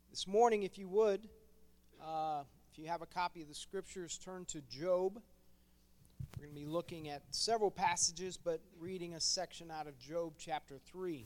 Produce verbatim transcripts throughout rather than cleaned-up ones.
This morning, if you would, uh, if you have a copy of the Scriptures, turn to Job. We're going to be looking at several passages, but reading a section out of Job chapter three.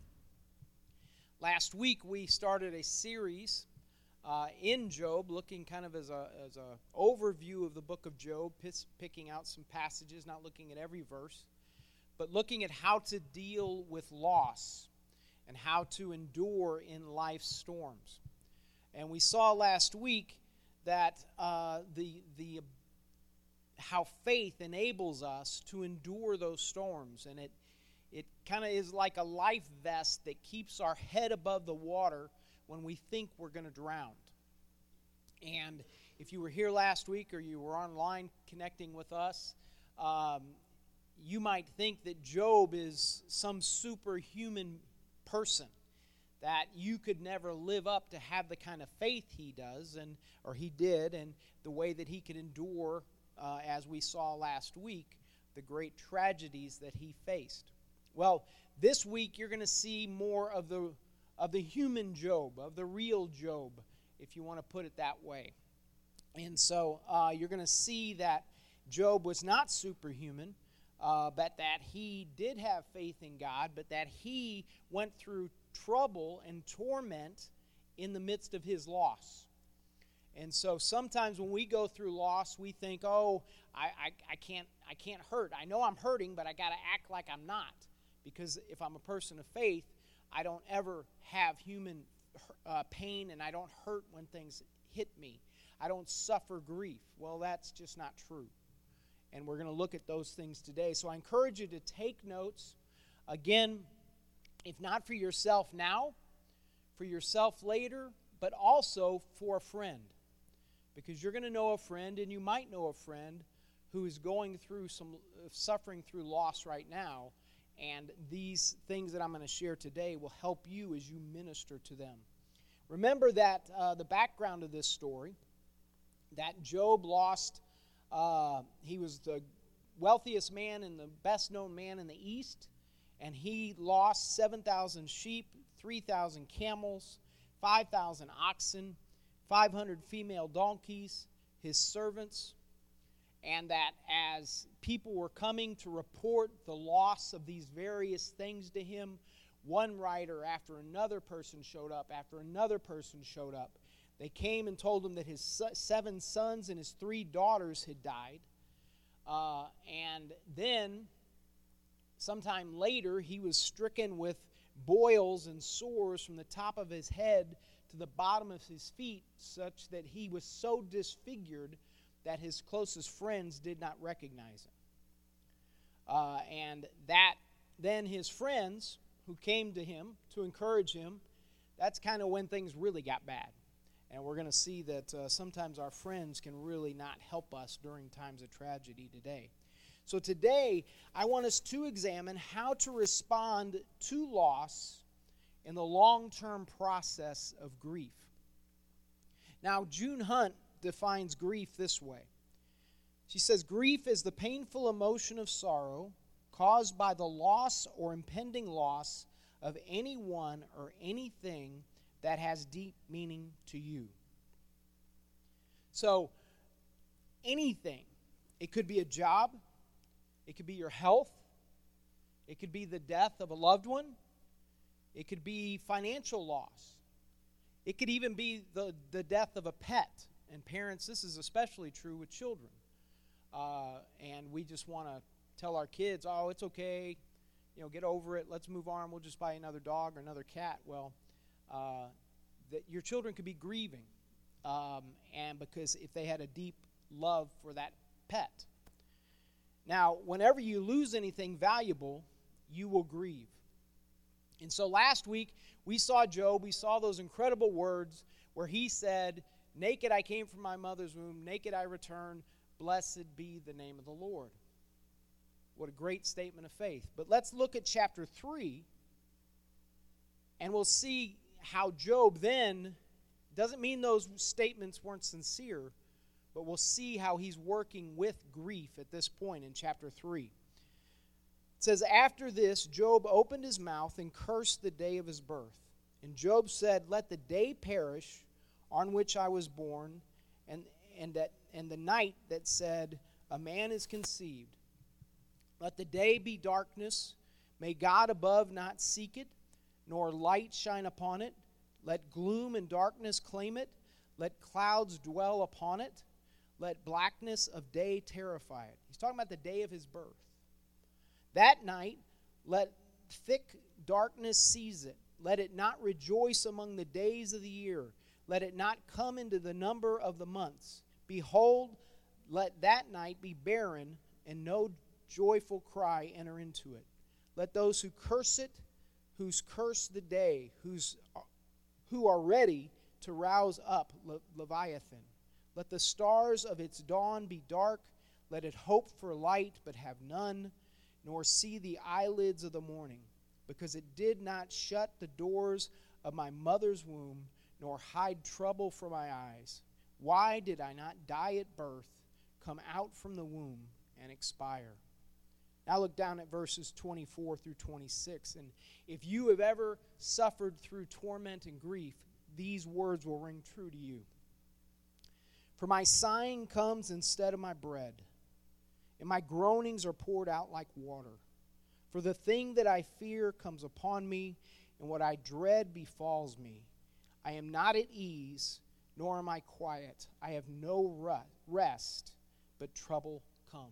Last week, we started a series uh, in Job, looking kind of as a as a overview of the book of Job, picking out some passages, not looking at every verse, but looking at how to deal with loss and how to endure in life's storms. And we saw last week that uh, the the how faith enables us to endure those storms, and it it kind of is like a life vest that keeps our head above the water when we think we're going to drown. And if you were here last week or you were online connecting with us, um, you might think that Job is some superhuman person, that you could never live up to have the kind of faith he does, and or he did, and the way that he could endure, uh, as we saw last week, the great tragedies that he faced. Well, this week you're going to see more of the of the human Job, of the real Job, if you want to put it that way. And so uh, you're going to see that Job was not superhuman, uh, but that he did have faith in God, but that he went through trouble and torment in the midst of his loss. And so sometimes when we go through loss, we think, oh, I, I, I can't I can't hurt. I know I'm hurting, but I got to act like I'm not. Because if I'm a person of faith, I don't ever have human uh, pain, and I don't hurt when things hit me. I don't suffer grief. Well, that's just not true. And we're going to look at those things today. So I encourage you to take notes. Again, if not for yourself now, for yourself later, but also for a friend. Because you're going to know a friend, and you might know a friend who is going through some, uh, suffering through loss right now. And these things that I'm going to share today will help you as you minister to them. Remember that uh, the background of this story, that Job lost, uh, he was the wealthiest man and the best known man in the East, and he lost seven thousand sheep, three thousand camels, five thousand oxen, five hundred female donkeys, his servants, and that as people were coming to report the loss of these various things to him, one writer after another person showed up, after another person showed up. They came and told him that his seven sons and his three daughters had died. Uh, and then, sometime later, he was stricken with boils and sores from the top of his head to the bottom of his feet, such that he was so disfigured that his closest friends did not recognize him. Uh, and that then his friends who came to him to encourage him, that's kind of when things really got bad. And we're going to see that uh, sometimes our friends can really not help us during times of tragedy today. So today, I want us to examine how to respond to loss in the long-term process of grief. Now, June Hunt defines grief this way. She says, grief is the painful emotion of sorrow caused by the loss or impending loss of anyone or anything that has deep meaning to you. So, anything. It could be a job. It could be your health. It could be the death of a loved one. It could be financial loss. It could even be the, the death of a pet. And parents, this is especially true with children. Uh, and we just want to tell our kids, oh, it's okay, you know, get over it, let's move on, we'll just buy another dog or another cat. Well, uh, that your children could be grieving, um, and because if they had a deep love for that pet. Now, whenever you lose anything valuable, you will grieve. And so last week, we saw Job, we saw those incredible words where he said, naked I came from my mother's womb, naked I return, blessed be the name of the Lord. What a great statement of faith. But let's look at chapter three, and we'll see how Job then, doesn't mean those statements weren't sincere, but we'll see how he's working with grief at this point in chapter three. It says, after this, Job opened his mouth and cursed the day of his birth, And Job said, let the day perish on which I was born, and, and, that, and the night that said, a man is conceived. Let the day be darkness. May God above not seek it, nor light shine upon it. Let gloom and darkness claim it. Let clouds dwell upon it. Let blackness of day terrify it. He's talking about the day of his birth. That night, let thick darkness seize it. Let it not rejoice among the days of the year. Let it not come into the number of the months. Behold, let that night be barren, and no joyful cry enter into it. Let those who curse it, whose curse the day, whose, who are ready to rouse up Le- Leviathan. Let the stars of its dawn be dark. Let it hope for light, but have none, nor see the eyelids of the morning, because it did not shut the doors of my mother's womb, nor hide trouble from my eyes. Why did I not die at birth, come out from the womb, and expire? Now look down at verses twenty-four through twenty-six. And if you have ever suffered through torment and grief, these words will ring true to you. For my sighing comes instead of my bread, and my groanings are poured out like water. For the thing that I fear comes upon me, and what I dread befalls me. I am not at ease, nor am I quiet. I have no rest, but trouble comes.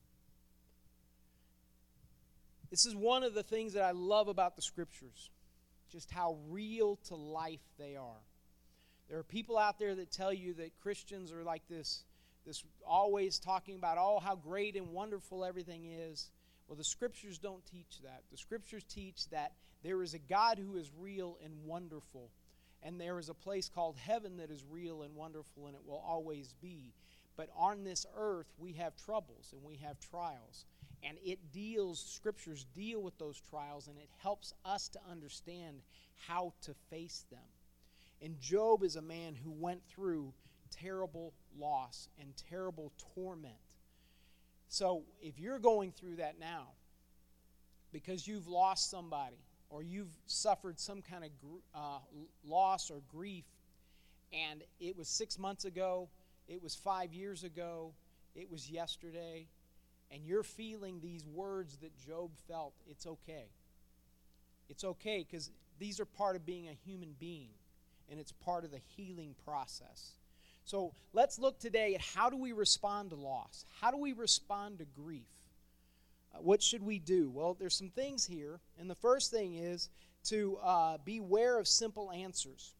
This is one of the things that I love about the Scriptures, just how real to life they are. There are people out there that tell you that Christians are like this, this always talking about, oh, how great and wonderful everything is. Well, the Scriptures don't teach that. The Scriptures teach that there is a God who is real and wonderful, and there is a place called heaven that is real and wonderful, and it will always be. But on this earth, we have troubles and we have trials. And it deals, Scriptures deal with those trials, and it helps us to understand how to face them. And Job is a man who went through terrible loss and terrible torment. So if you're going through that now, because you've lost somebody, or you've suffered some kind of uh, loss or grief, and it was six months ago, it was five years ago, it was yesterday, and you're feeling these words that Job felt, it's okay. It's okay, because these are part of being a human being, and it's part of the healing process. So let's look today at how do we respond to loss? How do we respond to grief? Uh, what should we do? Well, there's some things here, and the first thing is to uh, beware of simple answers.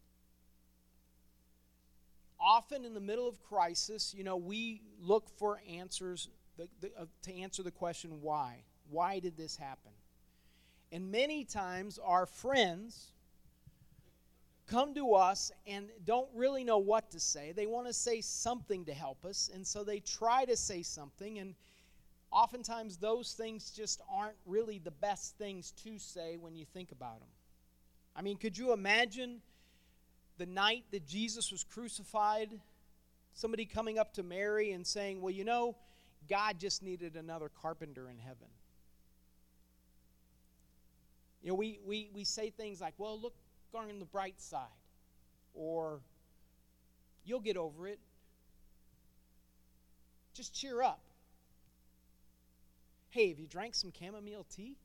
Often in the middle of crisis, you know, we look for answers The, the, uh, to answer the question, why? Why did this happen? And many times our friends come to us and don't really know what to say. They want to say something to help us, and so they try to say something, and oftentimes those things just aren't really the best things to say when you think about them. I mean, could you imagine the night that Jesus was crucified, somebody coming up to Mary and saying, well, you know, God just needed another carpenter in heaven. You know, we, we, we say things like, well, look on the bright side, or you'll get over it. Just cheer up. Hey, have you drank some chamomile tea?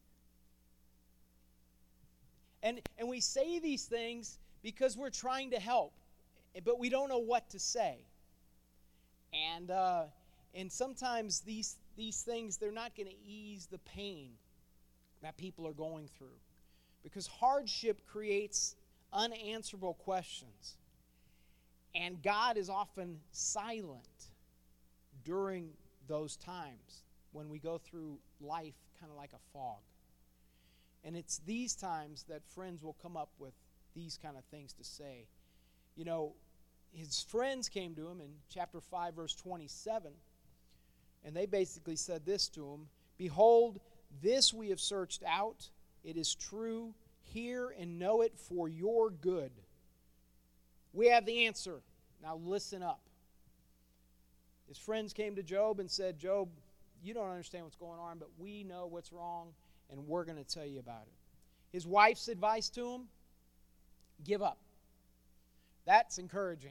And, and we say these things because we're trying to help, but we don't know what to say. And uh, and sometimes these these things, they're not going to ease the pain that people are going through, because hardship creates unanswerable questions. And God is often silent during those times when we go through life kind of like a fog. And it's these times that friends will come up with these kind of things to say. You know, his friends came to him in chapter five, verse twenty-seven, and they basically said this to him, behold, this we have searched out. It is true. Hear and know it for your good. We have the answer. Now listen up. His friends came to Job and said, Job, you don't understand what's going on, but we know what's wrong, and we're going to tell you about it. His wife's advice to him, Give up. That's encouraging.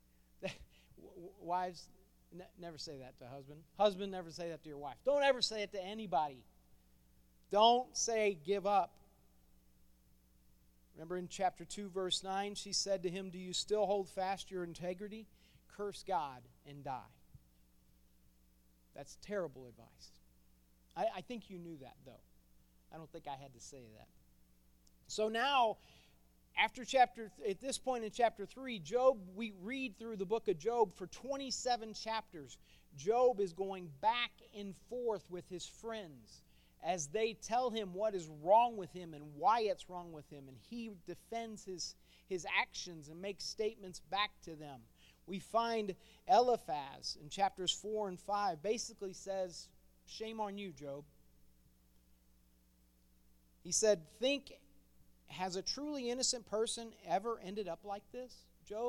Wives, ne- never say that to husband. Husband, never say that to your wife. Don't ever say it to anybody. Don't say give up. Remember in chapter two, verse nine, she said to him, do you still hold fast your integrity? Curse God and die. That's terrible advice. I, I think you knew that, though. I don't think I had to say that. So now, after chapter, at this point in chapter three, Job, we read through the book of Job for twenty-seven chapters. Job is going back and forth with his friends as they tell him what is wrong with him and why it's wrong with him. And he defends his, his actions and makes statements back to them. We find Eliphaz in chapters four and five basically says, shame on you, Job. He said, think, has a truly innocent person ever ended up like this, Job?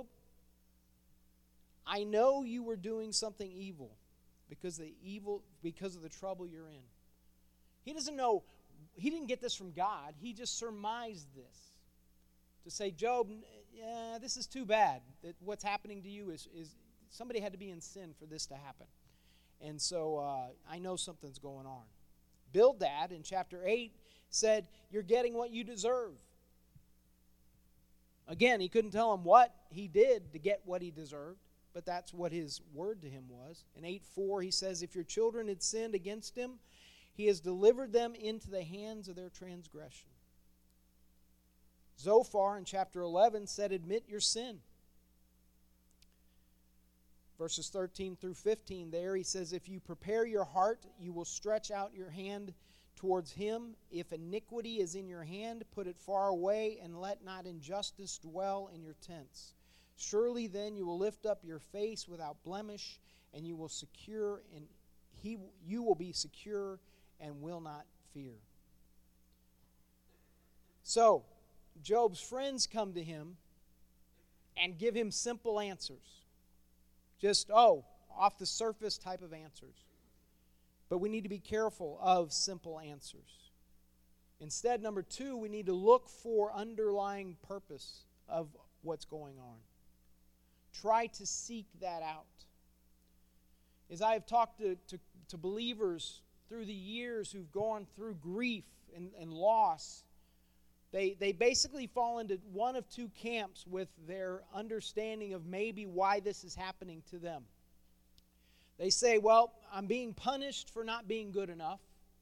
I know you were doing something evil because the evil because of the trouble you're in. He doesn't know, he didn't get this from God. He just surmised this. To say, Job, yeah, this is too bad. That what's happening to you is, is somebody had to be in sin for this to happen. And so uh, I know something's going on. Bildad in chapter eight said, you're getting what you deserve. Again, he couldn't tell him what he did to get what he deserved, but that's what his word to him was. In eight four, he says, if your children had sinned against him, he has delivered them into the hands of their transgression. Zophar in chapter eleven said, admit your sin. Verses thirteen through fifteen there, he says, if you prepare your heart, you will stretch out your hand towards him. If iniquity is in your hand, put it far away, and let not injustice dwell in your tents. Surely then you will lift up your face without blemish, and you will secure, and he you will be secure and will not fear. So, Job's friends come to him and give him simple answers. Just, oh, off the surface type of answers. But we need to be careful of simple answers. Instead, number two, we need to look for underlying purpose of what's going on. Try to seek that out. As I have talked to, to, to believers through the years who've gone through grief and, and loss, They, they basically fall into one of two camps with their understanding of maybe why this is happening to them. They say, well, I'm being punished for not being good enough,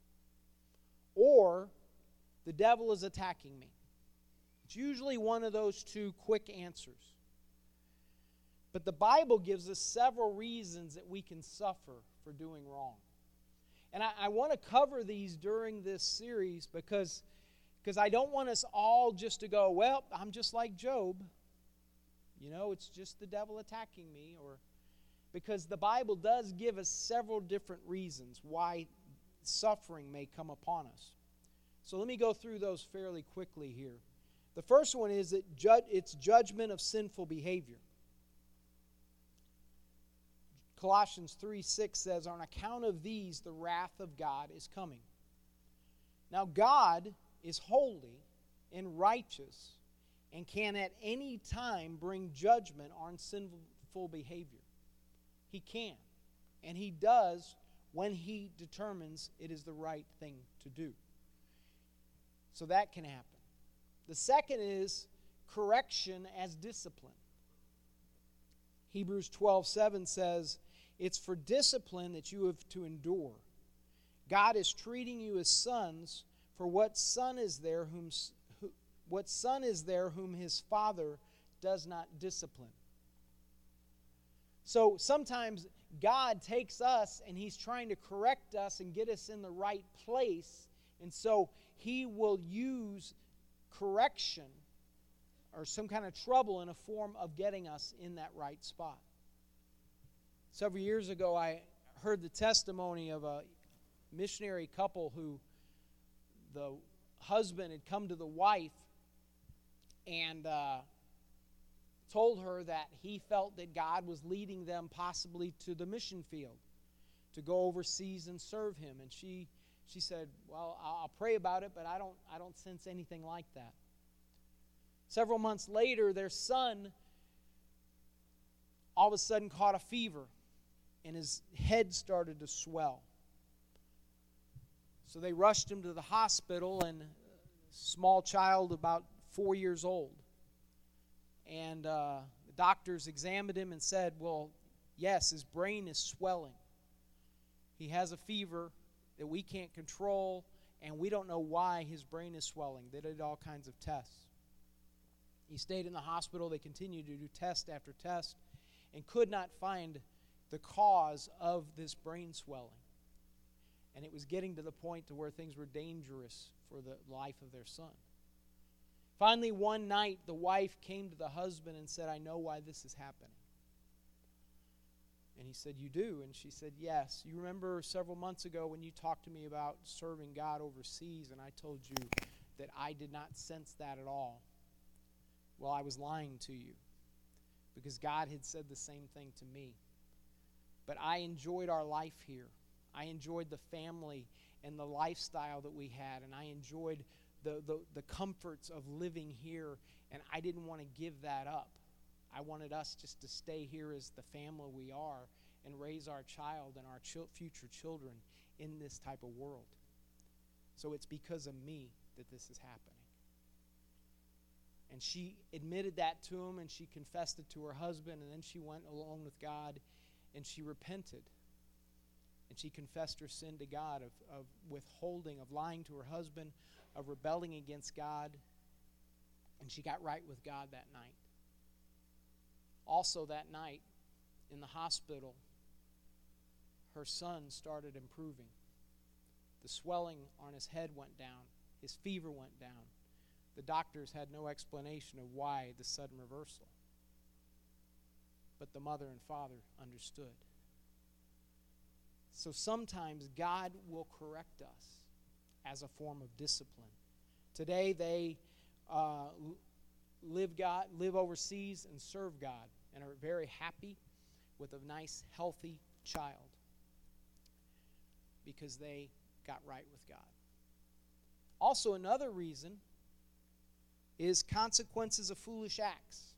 or the devil is attacking me. It's usually one of those two quick answers. But the Bible gives us several reasons that we can suffer for doing wrong. And I, I want to cover these during this series because Because I don't want us all just to go, well, I'm just like Job. You know, it's just the devil attacking me. Or because the Bible does give us several different reasons why suffering may come upon us. So let me go through those fairly quickly here. The first one is that ju- it's judgment of sinful behavior. Colossians three six says, on account of these, the wrath of God is coming. Now, God is holy and righteous and can at any time bring judgment on sinful behavior. He can. And he does when he determines it is the right thing to do. So that can happen. The second is correction as discipline. Hebrews twelve seven says, it's for discipline that you have to endure. God is treating you as sons. For what son is there whom who, what son is there whom his father does not discipline? So sometimes God takes us and he's trying to correct us and get us in the right place. And so he will use correction or some kind of trouble in a form of getting us in that right spot. Several years ago, I heard the testimony of a missionary couple who the husband had come to the wife and uh, told her that he felt that God was leading them possibly to the mission field to go overseas and serve him. And she she said, well, I'll pray about it, but I don't I don't sense anything like that. Several months later, their son all of a sudden caught a fever, and his head started to swell. So they rushed him to the hospital, and a small child about four years old. And uh, the doctors examined him and said, well, yes, his brain is swelling. He has a fever that we can't control, and we don't know why his brain is swelling. They did all kinds of tests. He stayed in the hospital. They continued to do test after test and could not find the cause of this brain swelling. And it was getting to the point to where things were dangerous for the life of their son. Finally, one night, the wife came to the husband and said, I know why this is happening. And he said, you do? And she said, yes. You remember several months ago when you talked to me about serving God overseas, and I told you that I did not sense that at all. Well, I was lying to you, because God had said the same thing to me. But I enjoyed our life here. I enjoyed the family and the lifestyle that we had, and I enjoyed the, the, the comforts of living here, and I didn't want to give that up. I wanted us just to stay here as the family we are and raise our child and our ch- future children in this type of world. So it's because of me that this is happening. And she admitted that to him, and she confessed it to her husband, and then she went along with God, and she repented. And she confessed her sin to God of, of withholding, of lying to her husband, of rebelling against God. And she got right with God that night. Also that night, in the hospital, her son started improving. The swelling on his head went down. His fever went down. The doctors had no explanation of why the sudden reversal. But the mother and father understood. So sometimes God will correct us as a form of discipline. Today they uh, live God, live overseas and serve God, and are very happy with a nice, healthy child because they got right with God. Also, another reason is consequences of foolish acts.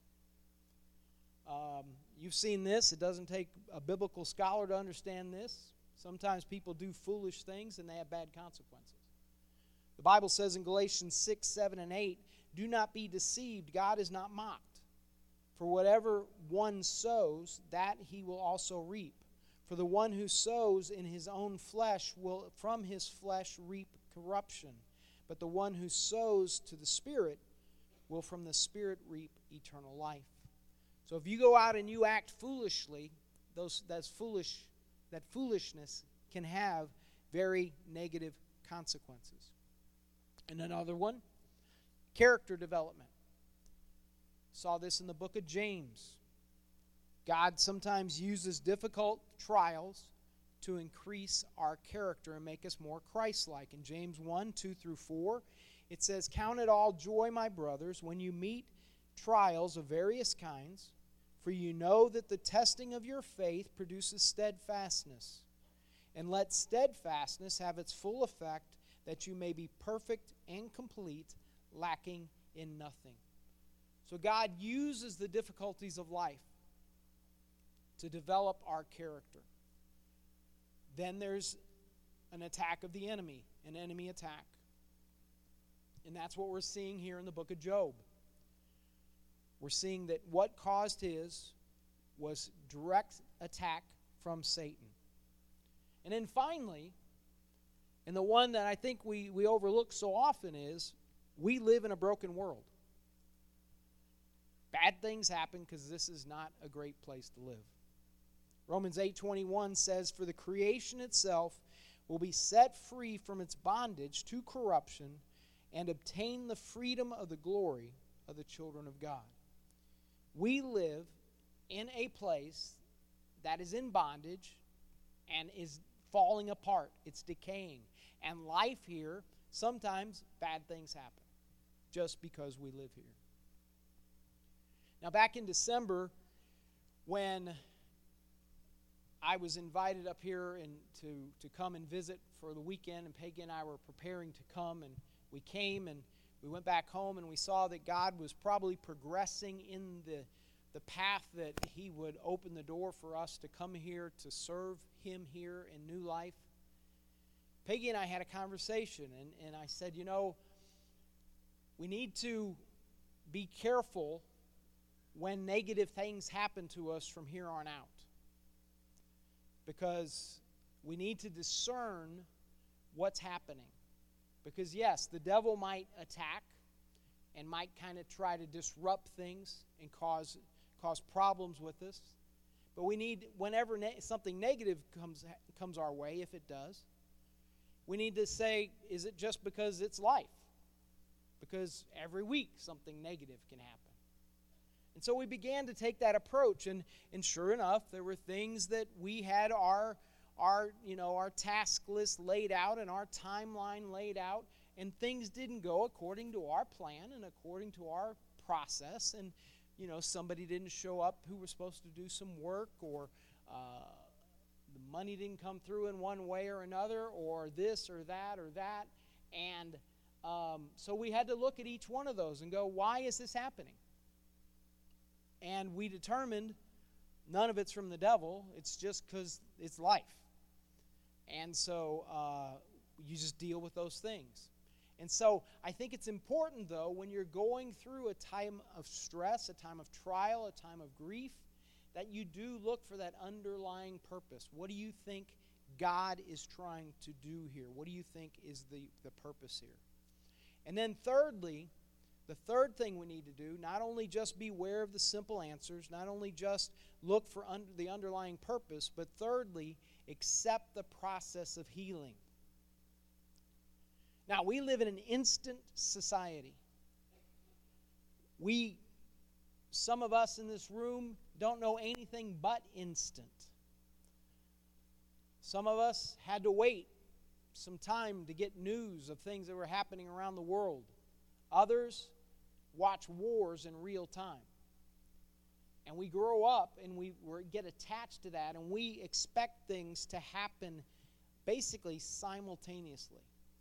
Um, you've seen this. It doesn't take a biblical scholar to understand this. Sometimes people do foolish things and they have bad consequences. The Bible says in Galatians six, seven, and eight, do not be deceived. God is not mocked. For whatever one sows, that he will also reap. For the one who sows in his own flesh will from his flesh reap corruption. But the one who sows to the Spirit will from the Spirit reap eternal life. So if you go out and you act foolishly, those that's foolish, that foolishness can have very negative consequences. And another one, character development. Saw this in the book of James. God sometimes uses difficult trials to increase our character and make us more Christ-like. In James one, two through four, it says, count it all joy, my brothers, when you meet trials of various kinds, for you know that the testing of your faith produces steadfastness. And let steadfastness have its full effect, that you may be perfect and complete, lacking in nothing. So God uses the difficulties of life to develop our character. Then there's an attack of the enemy, an enemy attack. And that's what we're seeing here in the book of Job. We're seeing that what caused his was direct attack from Satan. And then finally, and the one that I think we, we overlook so often is, we live in a broken world. Bad things happen because this is not a great place to live. Romans eight twenty-one says, for the creation itself will be set free from its bondage to corruption and obtain the freedom of the glory of the children of God. We live in a place that is in bondage and is falling apart. It's decaying. And life here, sometimes bad things happen just because we live here. Now, back in December, when I was invited up here and to, to come and visit for the weekend, and Peggy and I were preparing to come, and we came and We went back home and we saw that God was probably progressing in the, the path that He would open the door for us to come here to serve Him here in New Life. Peggy and I had a conversation, and, and I said, you know, we need to be careful when negative things happen to us from here on out. Because we need to discern what's happening. Because yes, the devil might attack and might kind of try to disrupt things and cause cause problems with us. But we need, whenever ne- something negative comes comes our way, if it does, we need to say, is it just because it's life? Because every week something negative can happen. And so we began to take that approach, and, and sure enough, there were things that we had our our you know our task list laid out and our timeline laid out, and things didn't go according to our plan and according to our process. And you know somebody didn't show up who was supposed to do some work, or uh, the money didn't come through in one way or another, or this or that or that. And um, so we had to look at each one of those and go, why is this happening? And we determined none of it's from the devil. It's just because it's life. And so uh, you just deal with those things. And so I think it's important, though, when you're going through a time of stress, a time of trial, a time of grief, that you do look for that underlying purpose. What do you think God is trying to do here? What do you think is the, the purpose here? And then thirdly, the third thing we need to do, not only just be aware of the simple answers, not only just look for under the underlying purpose, but thirdly, accept the process of healing. Now, we live in an instant society. We, some of us in this room, don't know anything but instant. Some of us had to wait some time to get news of things that were happening around the world. Others watch wars in real time. And we grow up and we get attached to that, and we expect things to happen basically simultaneously.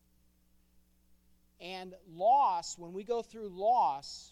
And loss, when we go through loss,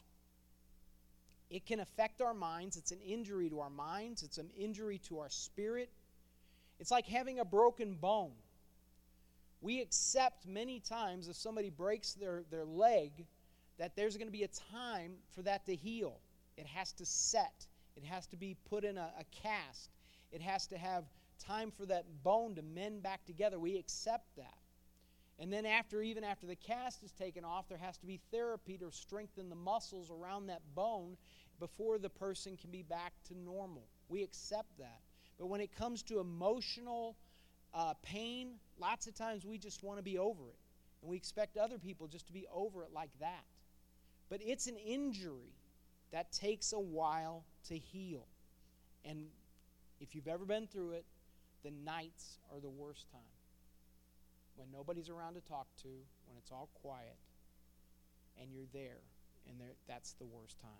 it can affect our minds. It's an injury to our minds. It's an injury to our spirit. It's like having a broken bone. We accept many times if somebody breaks their, their leg, that there's going to be a time for that to heal. It has to set. It has to be put in a, a cast. It has to have time for that bone to mend back together. We accept that. And then after, even after the cast is taken off, there has to be therapy to strengthen the muscles around that bone before the person can be back to normal. We accept that. But when it comes to emotional uh, pain, lots of times we just want to be over it. And we expect other people just to be over it like that. But it's an injury that takes a while to heal. And if you've ever been through it, the nights are the worst time. When nobody's around to talk to, when it's all quiet, and you're there, and there, that's the worst time.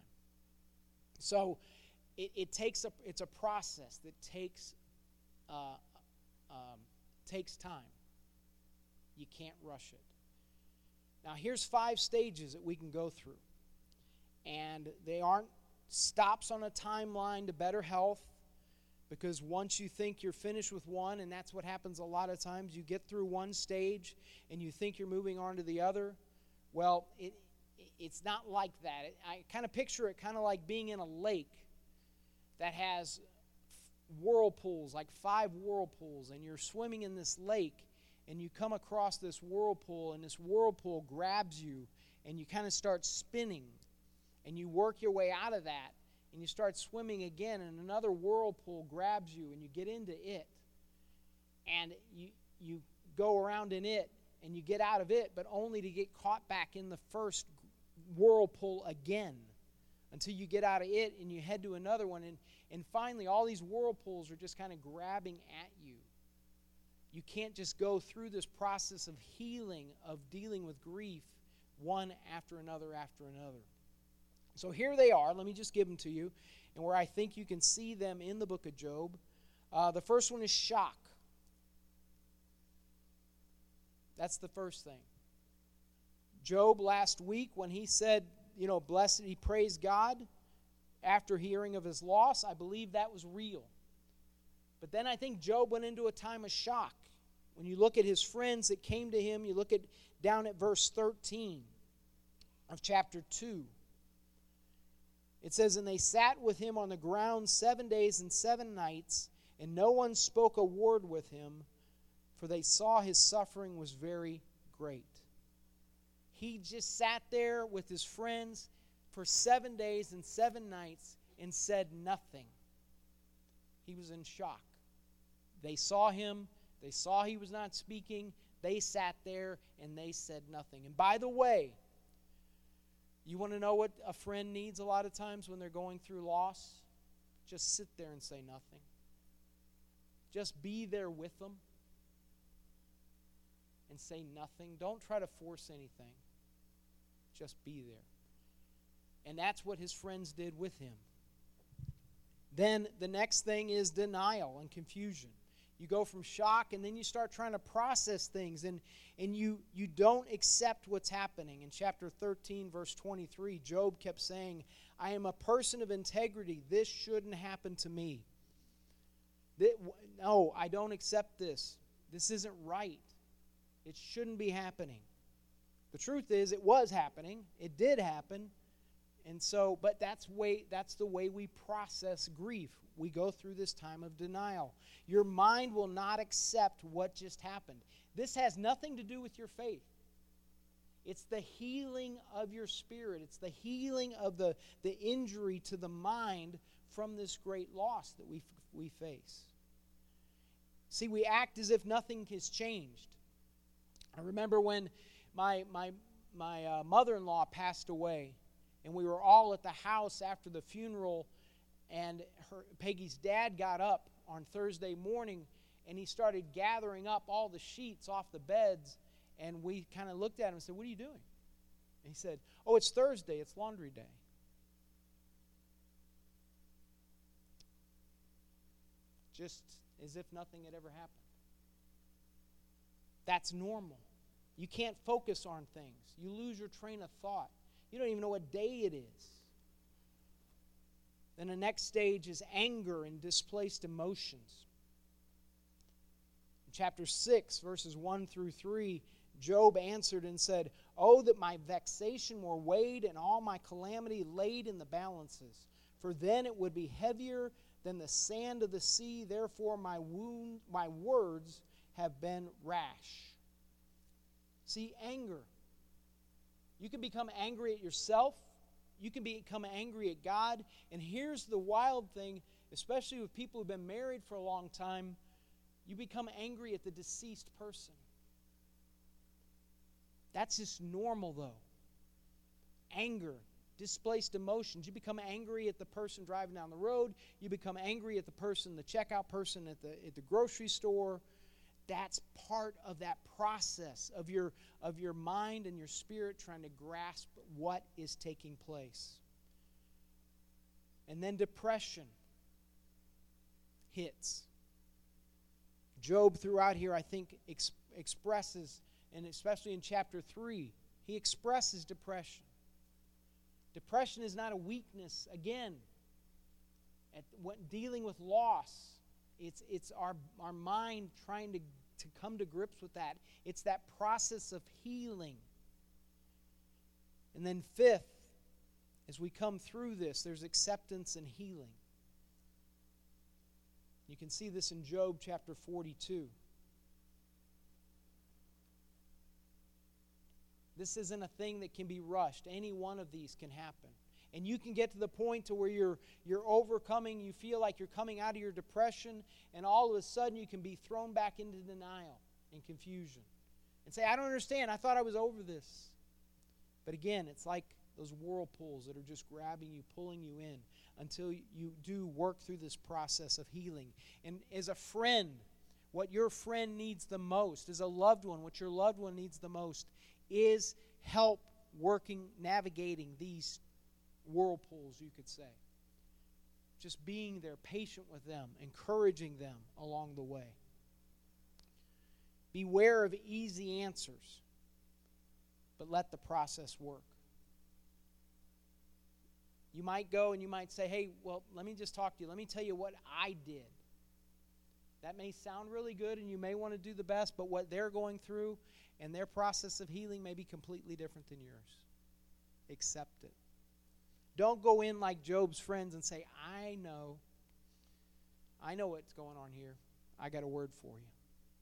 So it, it takes a it's a process that takes uh, um, takes time. You can't rush it. Now here's five stages that we can go through, and they aren't stops on a timeline to better health. Because once you think you're finished with one, and that's what happens a lot of times, you get through one stage and you think you're moving on to the other. Well, it, it's not like that. It, I kind of picture it kind of like being in a lake that has whirlpools, like five whirlpools, and you're swimming in this lake, and you come across this whirlpool, and this whirlpool grabs you, and you kind of start spinning, and you work your way out of that. And you start swimming again, and another whirlpool grabs you, and you get into it. And you you go around in it, and you get out of it, but only to get caught back in the first whirlpool again until you get out of it, and you head to another one. And, and finally, all these whirlpools are just kind of grabbing at you. You can't just go through this process of healing, of dealing with grief, one after another after another. So here they are. Let me just give them to you, and where I think you can see them in the book of Job. Uh, the first one is shock. That's the first thing. Job last week when he said, you know, blessed, he praised God after hearing of his loss. I believe that was real. But then I think Job went into a time of shock. When you look at his friends that came to him, you look at down at verse thirteen of chapter two. It says, and they sat with him on the ground seven days and seven nights, and no one spoke a word with him, for they saw his suffering was very great. He just sat there with his friends for seven days and seven nights and said nothing. He was in shock. They saw him. They saw he was not speaking. They sat there and they said nothing. And by the way, you want to know what a friend needs a lot of times when they're going through loss? Just sit there and say nothing. Just be there with them and say nothing. Don't try to force anything. Just be there. And that's what his friends did with him. Then the next thing is denial and confusion. You go from shock and then you start trying to process things and, and you, you don't accept what's happening. In chapter thirteen, verse twenty-three, Job kept saying, I am a person of integrity. This shouldn't happen to me. This, no, I don't accept this. This isn't right. It shouldn't be happening. The truth is, it was happening. It did happen. And so, but that's way that's the way we process grief. We go through this time of denial. Your mind will not accept what just happened. This has nothing to do with your faith. It's the healing of your spirit. It's the healing of the, the injury to the mind from this great loss that we we face. See, we act as if nothing has changed. I remember when my my my uh, mother-in-law passed away, and we were all at the house after the funeral, and her, Peggy's dad got up on Thursday morning, and he started gathering up all the sheets off the beds, and we kind of looked at him and said, what are you doing? And he said, oh, it's Thursday, it's laundry day. Just as if nothing had ever happened. That's normal. You can't focus on things. You lose your train of thought. You don't even know what day it is. Then the next stage is anger and displaced emotions. In chapter six, verses one through three, Job answered and said, oh, that my vexation were weighed and all my calamity laid in the balances. For then it would be heavier than the sand of the sea. Therefore my wound, my words have been rash. See, anger. You can become angry at yourself. You can become angry at God. And here's the wild thing, especially with people who've been married for a long time, you become angry at the deceased person. That's just normal, though. Anger, displaced emotions. You become angry at the person driving down the road. You become angry at the person, the checkout person at the at the grocery store. That's part of that process of your, of your mind and your spirit trying to grasp what is taking place. And then depression hits. Job throughout here, I think, ex- expresses, and especially in chapter three, he expresses depression. Depression is not a weakness. Again, at what, dealing with loss, It's it's our our mind trying to, to come to grips with that. It's that process of healing. And then fifth, as we come through this, there's acceptance and healing. You can see this in Job chapter forty-two. This isn't a thing that can be rushed. Any one of these can happen. And you can get to the point to where you're you're overcoming, you feel like you're coming out of your depression, and all of a sudden you can be thrown back into denial and confusion. And say, I don't understand, I thought I was over this. But again, it's like those whirlpools that are just grabbing you, pulling you in, until you do work through this process of healing. And as a friend, what your friend needs the most, as a loved one, what your loved one needs the most, is help working, navigating these whirlpools, you could say. Just being there, patient with them, encouraging them along the way. Beware of easy answers. but let the process work. You might go and you might say, hey, well, let me just talk to you. Let me tell you what I did. That may sound really good and you may want to do the best, but what they're going through and their process of healing may be completely different than yours. Accept it. Don't go in like Job's friends and say, I know. I know what's going on here. I got a word for you.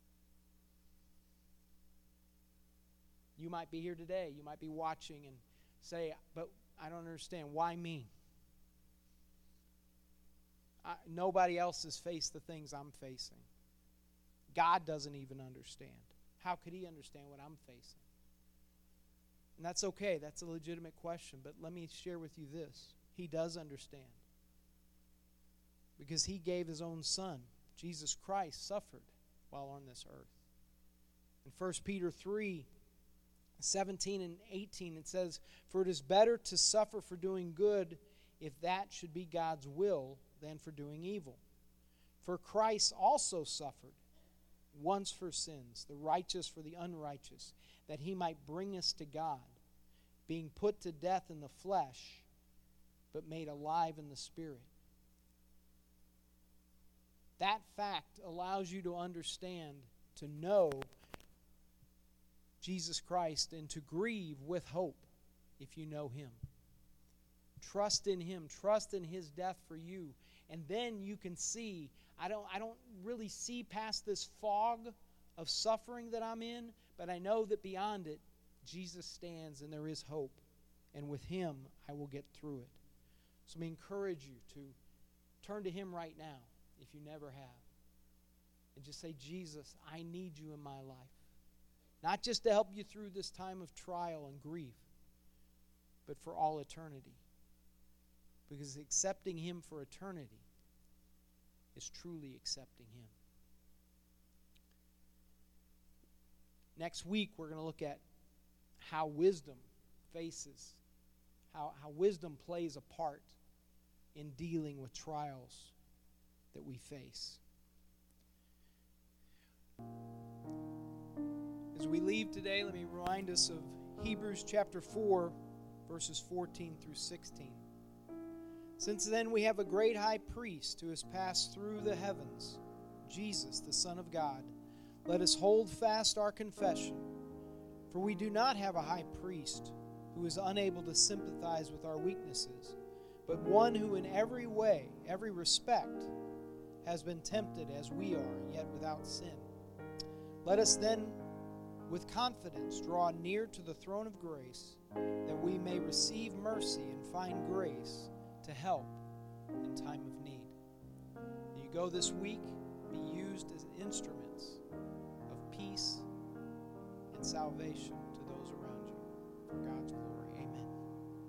You might be here today. You might be watching and say, but I don't understand. Why me? I, nobody else has faced the things I'm facing. God doesn't even understand. How could he understand what I'm facing? And that's okay. That's a legitimate question. But let me share with you this. He does understand. Because he gave his own son. Jesus Christ suffered while on this earth. In First Peter three, seventeen and eighteen, it says, for it is better to suffer for doing good, if that should be God's will, than for doing evil. For Christ also suffered once for sins, the righteous for the unrighteous, that he might bring us to God, being put to death in the flesh, but made alive in the Spirit. That fact allows you to understand, to know Jesus Christ, and to grieve with hope if you know him. Trust in him. Trust in his death for you. And then you can see, I don't, I don't really see past this fog of suffering that I'm in, but I know that beyond it, Jesus stands and there is hope. And with him, I will get through it. So I encourage you to turn to him right now, if you never have. And just say, Jesus, I need you in my life. Not just to help you through this time of trial and grief, but for all eternity. Because accepting him for eternity is truly accepting him. Next week, we're going to look at how wisdom faces, how, how wisdom plays a part in dealing with trials that we face. As we leave today, let me remind us of Hebrews chapter four, verses fourteen through sixteen. Since then we have a great high priest who has passed through the heavens, Jesus, the Son of God. Let us hold fast our confession, for we do not have a high priest who is unable to sympathize with our weaknesses, but one who in every way, every respect, has been tempted as we are, yet without sin. Let us then with confidence draw near to the throne of grace, that we may receive mercy and find grace to help in time of need. You go this week, be used as instruments of peace and salvation to those around you for God's glory.